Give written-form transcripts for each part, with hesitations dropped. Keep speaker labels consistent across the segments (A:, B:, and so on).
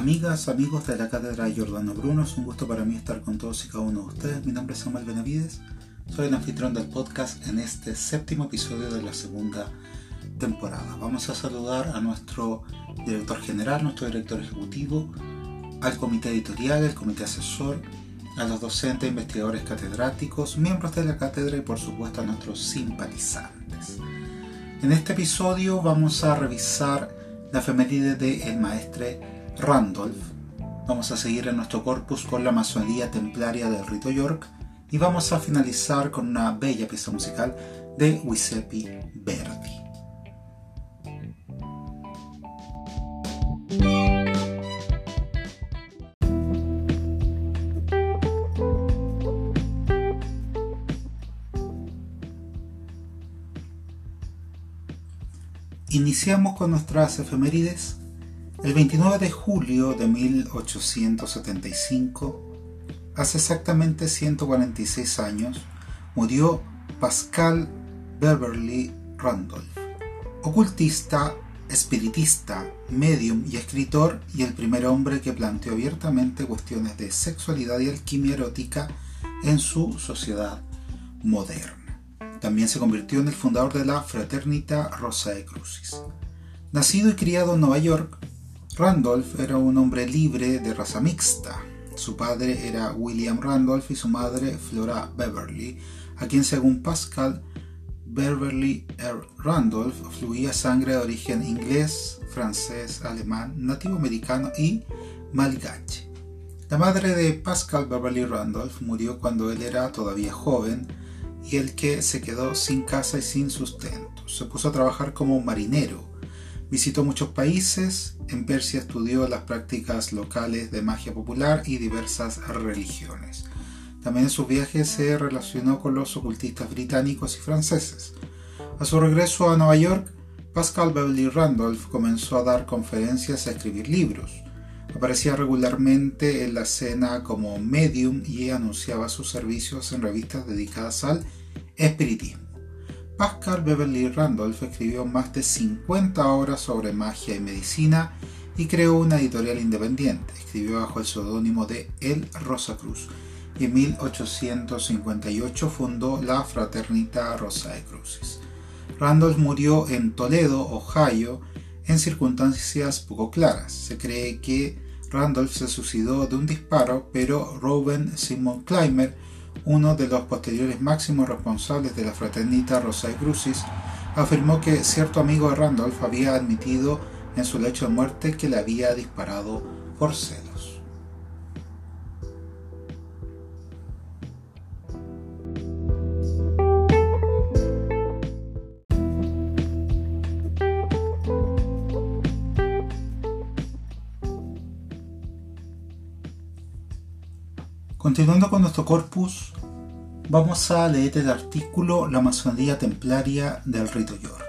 A: Amigas, amigos de la Cátedra Giordano Bruno, es un gusto para mí estar con todos y cada uno de ustedes. Mi nombre es Samuel Benavides, soy el anfitrión del podcast en este séptimo episodio de la segunda temporada. Vamos a saludar a nuestro director general, nuestro director ejecutivo, al comité editorial, el comité asesor, a los docentes, investigadores catedráticos, miembros de la cátedra y por supuesto a nuestros simpatizantes. En este episodio vamos a revisar la efeméride de el maestre Randolph. Vamos a seguir en nuestro corpus con la masonería templaria del Rito York y vamos a finalizar con una bella pieza musical de Giuseppe Verdi. Iniciamos con nuestras efemérides. El 29 de julio de 1875, hace exactamente 146 años, murió Pascal Beverly Randolph, ocultista, espiritista, medium y escritor, y el primer hombre que planteó abiertamente cuestiones de sexualidad y alquimia erótica en su sociedad moderna. También se convirtió en el fundador de la Fraternita Rosae Crucis. Nacido y criado en Nueva York, Randolph era un hombre libre de raza mixta. Su padre era William Randolph y su madre Flora Beverly, a quien según Pascal Beverly Randolph fluía sangre de origen inglés, francés, alemán, nativo americano y malgache. La madre de Pascal Beverly Randolph murió cuando él era todavía joven y el que se quedó sin casa y sin sustento. Se puso a trabajar como marinero. Visitó muchos países. En Persia estudió las prácticas locales de magia popular y diversas religiones. También en sus viajes se relacionó con los ocultistas británicos y franceses. A su regreso a Nueva York, Pascal Beverly Randolph comenzó a dar conferencias y a escribir libros. Aparecía regularmente en la escena como medium y anunciaba sus servicios en revistas dedicadas al espiritismo. Pascal Beverly Randolph escribió más de 50 obras sobre magia y medicina y creó una editorial independiente. Escribió bajo el seudónimo de El Rosacruz y en 1858 fundó la Fraternita Rosae Crucis. Randolph murió en Toledo, Ohio, en circunstancias poco claras. Se cree que Randolph se suicidó de un disparo, pero Reuben Simon Clymer, uno de los posteriores máximos responsables de la Fraternita Rosae Crucis, afirmó que cierto amigo de Randolph había admitido en su lecho de muerte que le había disparado por celos. Continuando con nuestro corpus, vamos a leer el artículo La masonería templaria del Rito York.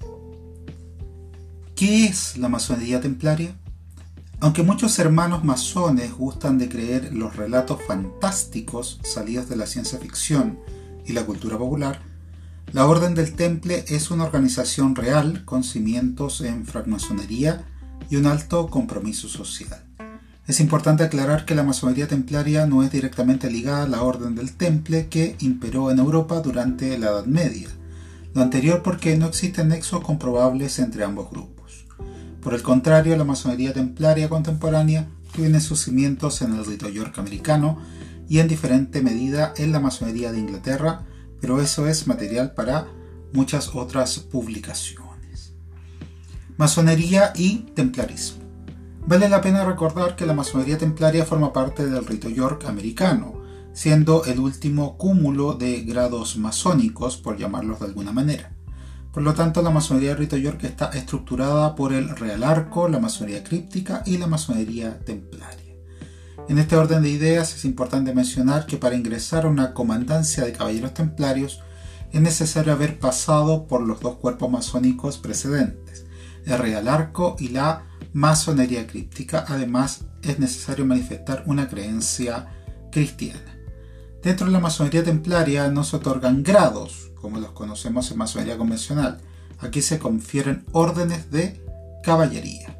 A: ¿Qué es la masonería templaria? Aunque muchos hermanos masones gustan de creer los relatos fantásticos salidos de la ciencia ficción y la cultura popular, la Orden del Temple es una organización real con cimientos en francmasonería y un alto compromiso social. Es importante aclarar que la masonería templaria no es directamente ligada a la Orden del Temple que imperó en Europa durante la Edad Media, lo anterior porque no existen nexos comprobables entre ambos grupos. Por el contrario, la masonería templaria contemporánea tiene sus cimientos en el Rito York americano y en diferente medida en la masonería de Inglaterra, pero eso es material para muchas otras publicaciones. Masonería y templarismo. Vale la pena recordar que la masonería templaria forma parte del Rito York americano, siendo el último cúmulo de grados masónicos, por llamarlos de alguna manera. Por lo tanto, la masonería del Rito York está estructurada por el Real Arco, la masonería críptica y la masonería templaria. En este orden de ideas es importante mencionar que para ingresar a una comandancia de caballeros templarios es necesario haber pasado por los dos cuerpos masónicos precedentes, el Real Arco y la masonería críptica. Además, es necesario manifestar una creencia cristiana. Dentro de la masonería templaria no se otorgan grados, como los conocemos en masonería convencional. Aquí se confieren órdenes de caballería.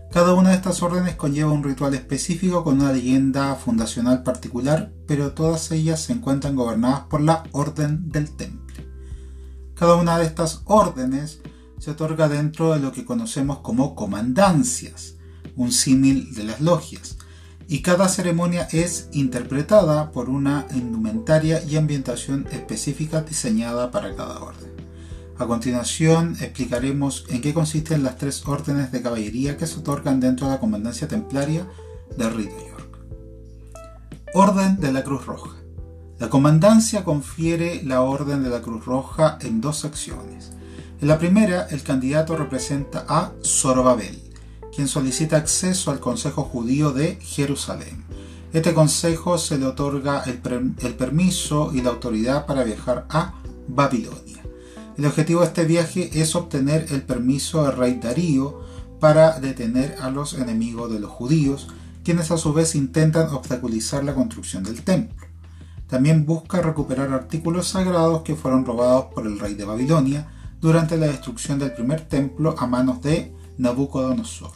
A: Cada una de estas órdenes conlleva un ritual específico con una leyenda fundacional particular, pero todas ellas se encuentran gobernadas por la Orden del Temple. Cada una de estas órdenes se otorga dentro de lo que conocemos como comandancias, un símil de las logias, y cada ceremonia es interpretada por una indumentaria y ambientación específica diseñada para cada orden. A continuación explicaremos en qué consisten las 3 órdenes de caballería que se otorgan dentro de la comandancia templaria del Rito York. Orden de la Cruz Roja. La comandancia confiere la Orden de la Cruz Roja en 2 secciones. En la primera, el candidato representa a Zorobabel, quien solicita acceso al Consejo Judío de Jerusalén. Este consejo se le otorga el permiso y la autoridad para viajar a Babilonia. El objetivo de este viaje es obtener el permiso del rey Darío para detener a los enemigos de los judíos, quienes a su vez intentan obstaculizar la construcción del templo. También busca recuperar artículos sagrados que fueron robados por el rey de Babilonia durante la destrucción del primer templo a manos de Nabucodonosor.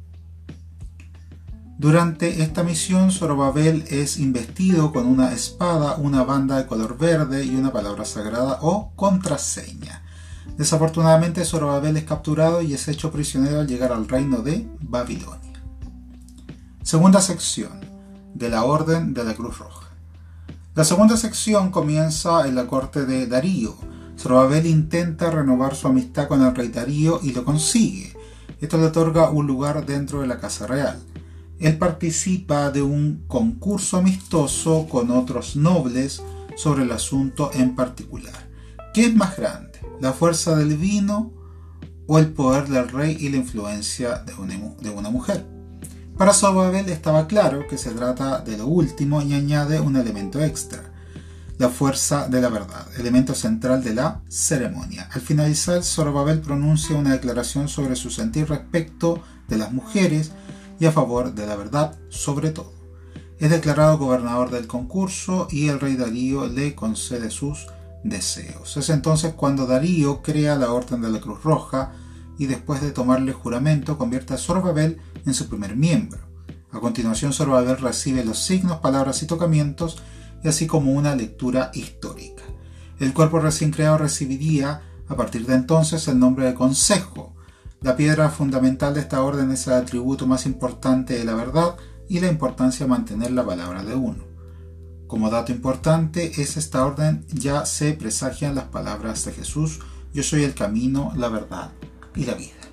A: Durante esta misión, Zorobabel es investido con una espada, una banda de color verde y una palabra sagrada o contraseña. Desafortunadamente, Zorobabel es capturado y es hecho prisionero al llegar al reino de Babilonia. Segunda sección de la Orden de la Cruz Roja. La segunda sección comienza en la corte de Darío. Zorobabel intenta renovar su amistad con el rey Darío y lo consigue. Esto le otorga un lugar dentro de la casa real. Él participa de un concurso amistoso con otros nobles sobre el asunto en particular. ¿Qué es más grande, la fuerza del vino o el poder del rey y la influencia de una mujer? Para Zorobabel estaba claro que se trata de lo último y añade un elemento extra: la fuerza de la verdad, elemento central de la ceremonia. Al finalizar, Zorobabel pronuncia una declaración sobre su sentir respecto de las mujeres y a favor de la verdad sobre todo. Es declarado gobernador del concurso y el rey Darío le concede sus deseos. Es entonces cuando Darío crea la Orden de la Cruz Roja y después de tomarle juramento convierte a Zorobabel en su primer miembro. A continuación, Zorobabel recibe los signos, palabras y tocamientos, y así como una lectura histórica. El cuerpo recién creado recibiría a partir de entonces el nombre de Consejo. La piedra fundamental de esta orden es el atributo más importante de la verdad y la importancia de mantener la palabra de uno. Como dato importante, esta orden ya se presagian las palabras de Jesús: yo soy el camino, la verdad y la vida.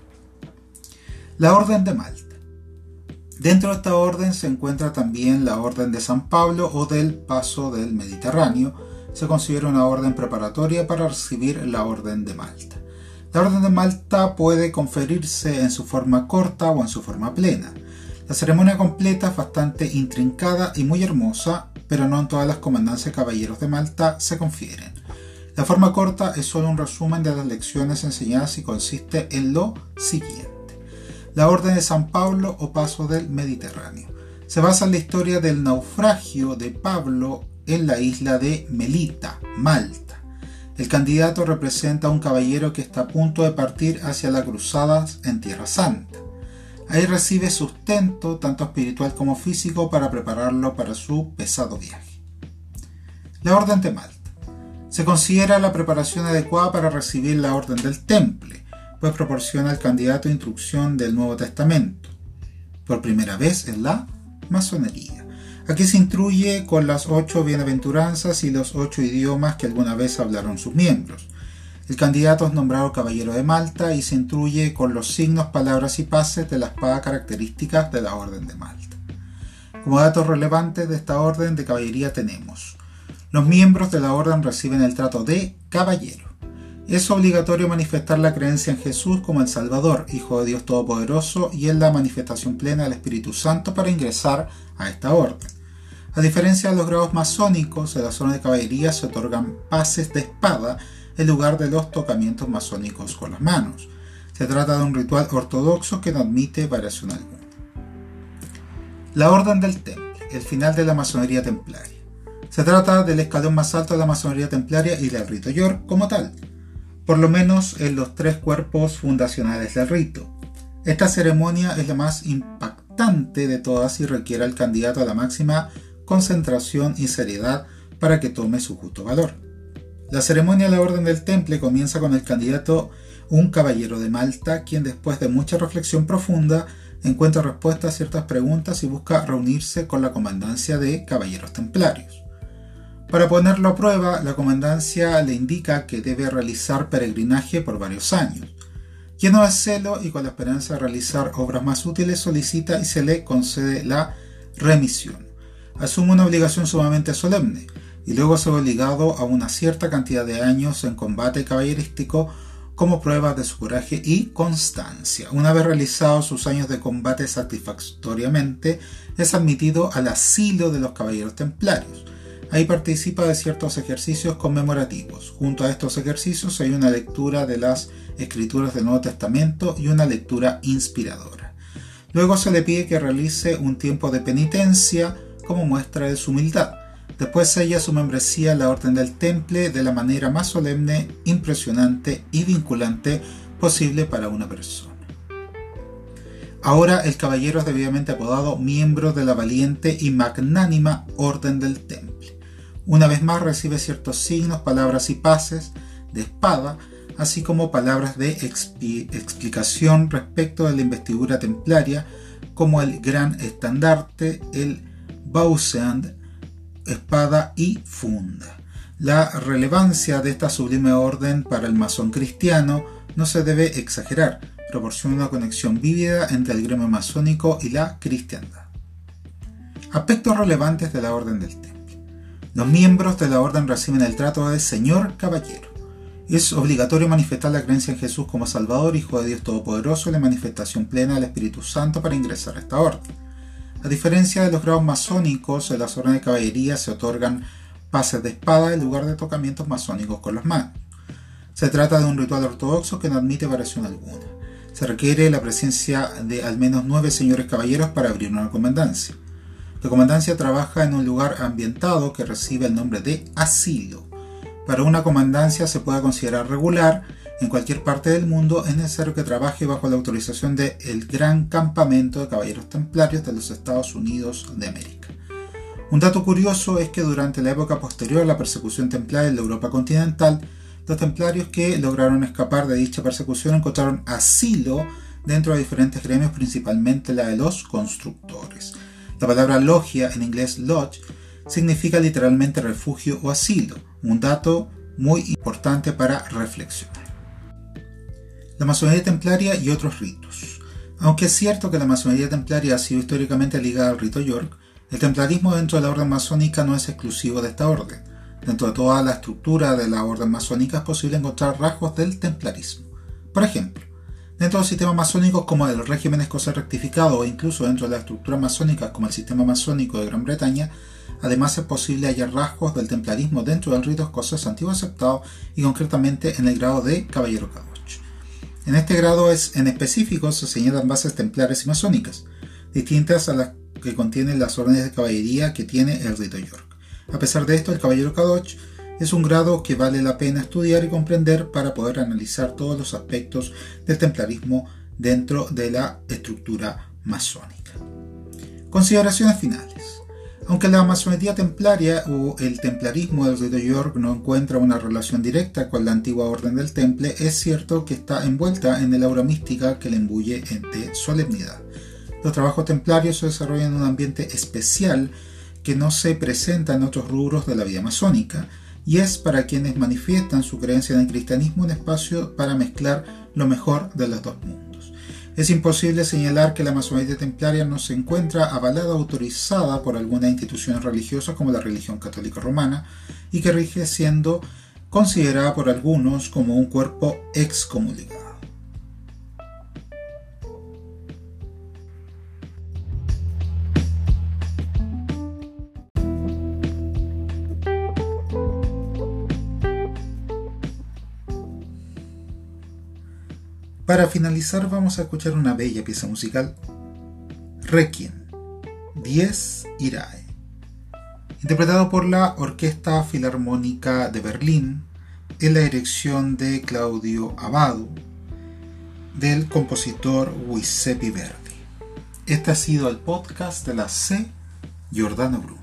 A: La Orden de Malta. Dentro de esta orden se encuentra también la Orden de San Pablo o del Paso del Mediterráneo. Se considera una orden preparatoria para recibir la Orden de Malta. La Orden de Malta puede conferirse en su forma corta o en su forma plena. La ceremonia completa es bastante intrincada y muy hermosa, pero no en todas las comandancias caballeros de Malta se confieren. La forma corta es solo un resumen de las lecciones enseñadas y consiste en lo siguiente. La Orden de San Pablo o Paso del Mediterráneo. Se basa en la historia del naufragio de Pablo en la isla de Melita, Malta. El candidato representa a un caballero que está a punto de partir hacia las cruzadas en Tierra Santa. Ahí recibe sustento, tanto espiritual como físico, para prepararlo para su pesado viaje. La Orden de Malta. Se considera la preparación adecuada para recibir la Orden del Temple, pues proporciona al candidato instrucción del Nuevo Testamento, por primera vez en la masonería. Aquí se instruye con las 8 bienaventuranzas y los 8 idiomas que alguna vez hablaron sus miembros. El candidato es nombrado caballero de Malta y se instruye con los signos, palabras y pases de la espada características de la Orden de Malta. Como datos relevantes de esta orden de caballería tenemos: los miembros de la orden reciben el trato de caballero. Es obligatorio manifestar la creencia en Jesús como el Salvador, Hijo de Dios Todopoderoso, y en la manifestación plena del Espíritu Santo para ingresar a esta orden. A diferencia de los grados masónicos, en la zona de caballería se otorgan pases de espada en lugar de los tocamientos masónicos con las manos. Se trata de un ritual ortodoxo que no admite variación alguna. La Orden del Temple, el final de la masonería templaria. Se trata del escalón más alto de la masonería templaria y del rito York como tal, por lo menos en los 3 cuerpos fundacionales del rito. Esta ceremonia es la más impactante de todas y requiere al candidato a la máxima concentración y seriedad para que tome su justo valor. La ceremonia de la Orden del Temple comienza con el candidato, un caballero de Malta, quien después de mucha reflexión profunda encuentra respuesta a ciertas preguntas y busca reunirse con la comandancia de caballeros templarios. Para ponerlo a prueba, la comandancia le indica que debe realizar peregrinaje por varios años. Lleno de celo y con la esperanza de realizar obras más útiles, solicita y se le concede la remisión. Asume una obligación sumamente solemne y luego se ve obligado a una cierta cantidad de años en combate caballerístico como prueba de su coraje y constancia. Una vez realizados sus años de combate satisfactoriamente, es admitido al asilo de los caballeros templarios. Ahí participa de ciertos ejercicios conmemorativos. Junto a estos ejercicios hay una lectura de las escrituras del Nuevo Testamento y una lectura inspiradora. Luego se le pide que realice un tiempo de penitencia como muestra de su humildad. Después sella su membresía en la Orden del Temple de la manera más solemne, impresionante y vinculante posible para una persona. Ahora el caballero es debidamente apodado miembro de la valiente y magnánima Orden del Temple. Una vez más recibe ciertos signos, palabras y pases de espada, así como palabras de explicación respecto de la investidura templaria, como el gran estandarte, el Bauseand, espada y funda. La relevancia de esta sublime orden para el masón cristiano no se debe exagerar, proporciona una conexión vívida entre el gremio masónico y la cristiandad. Aspectos relevantes de la Orden del Temple. Los miembros de la orden reciben el trato de Señor Caballero. Es obligatorio manifestar la creencia en Jesús como Salvador, Hijo de Dios Todopoderoso y la manifestación plena del Espíritu Santo para ingresar a esta orden. A diferencia de los grados masónicos, en las órdenes de caballería se otorgan pases de espada en lugar de tocamientos masónicos con las manos. Se trata de un ritual ortodoxo que no admite variación alguna. Se requiere la presencia de al menos 9 señores caballeros para abrir una comandancia. La comandancia trabaja en un lugar ambientado que recibe el nombre de asilo. Para una comandancia se puede considerar regular. En cualquier parte del mundo es necesario que trabaje bajo la autorización del Gran Campamento de Caballeros Templarios de los Estados Unidos de América. Un dato curioso es que durante la época posterior a la persecución templaria en la Europa continental, los templarios que lograron escapar de dicha persecución encontraron asilo dentro de diferentes gremios, principalmente la de los constructores. La palabra logia, en inglés lodge, significa literalmente refugio o asilo, un dato muy importante para reflexionar. La masonería templaria y otros ritos. Aunque es cierto que la masonería templaria ha sido históricamente ligada al rito York, el templarismo dentro de la orden masónica no es exclusivo de esta orden. Dentro de toda la estructura de la orden masónica es posible encontrar rasgos del templarismo. Por ejemplo, dentro de los sistemas masónicos como el régimen escocés rectificado o incluso dentro de las estructuras masónicas como el sistema masónico de Gran Bretaña, además es posible hallar rasgos del templarismo dentro del rito escocés antiguo aceptado y concretamente en el grado de caballero K8. En este grado en específico se señalan bases templarias y masónicas, distintas a las que contienen las órdenes de caballería que tiene el rito York. A pesar de esto, el caballero K8 es un grado que vale la pena estudiar y comprender para poder analizar todos los aspectos del templarismo dentro de la estructura masónica. Consideraciones finales. Aunque la masonería templaria o el templarismo del rito York no encuentra una relación directa con la antigua orden del Temple, es cierto que está envuelta en el aura mística que le imbuye de solemnidad. Los trabajos templarios se desarrollan en un ambiente especial que no se presenta en otros rubros de la vida masónica, y es para quienes manifiestan su creencia en el cristianismo un espacio para mezclar lo mejor de los dos mundos. Es imposible señalar que la masonería templaria no se encuentra avalada o autorizada por algunas instituciones religiosas como la religión católica romana y que rige siendo considerada por algunos como un cuerpo excomulgado. Para finalizar vamos a escuchar una bella pieza musical, Requiem, Dies Irae, interpretado por la Orquesta Filarmónica de Berlín en la dirección de Claudio Abbado, del compositor Giuseppe Verdi. Este ha sido el podcast de la C. Giordano Bruno.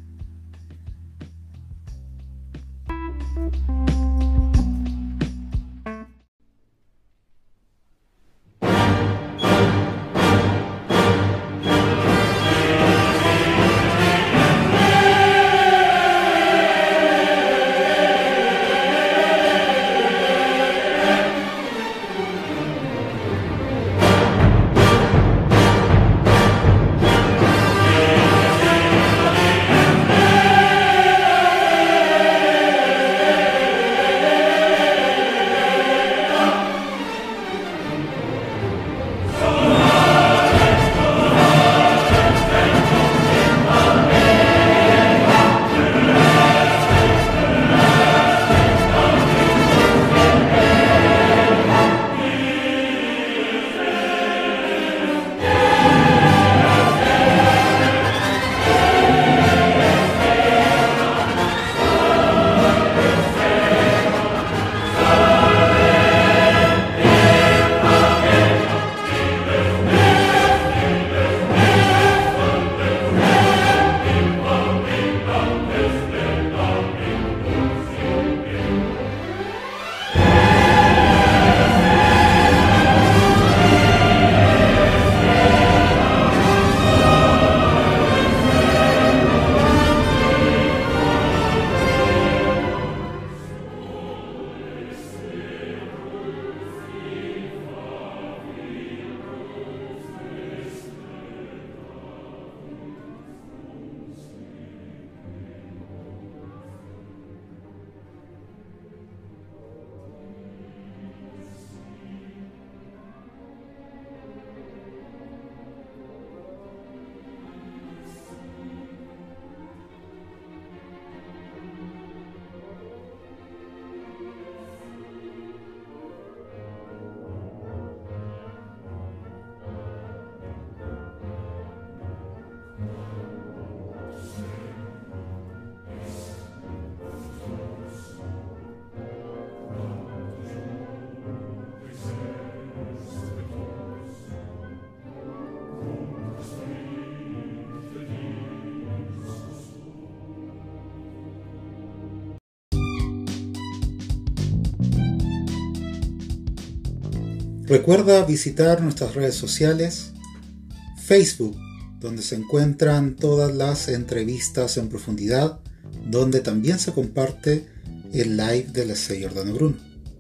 A: Recuerda visitar nuestras redes sociales, Facebook, donde se encuentran todas las entrevistas en profundidad, donde también se comparte el live de la C. Giordano Bruno.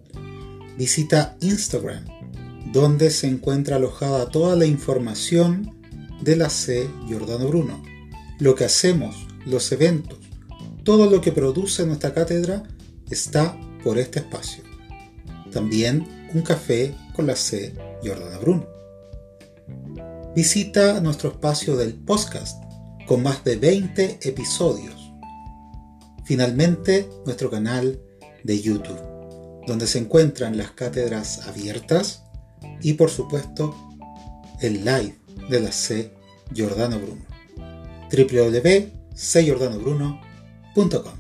A: Visita Instagram, donde se encuentra alojada toda la información de la C. Giordano Bruno, lo que hacemos, los eventos, todo lo que produce nuestra cátedra está por este espacio. También un café con la C. Giordano Bruno. Visita nuestro espacio del podcast con más de 20 episodios. Finalmente, nuestro canal de YouTube, donde se encuentran las cátedras abiertas y, por supuesto, el live de la C. Giordano Bruno. www.cgiordanobruno.com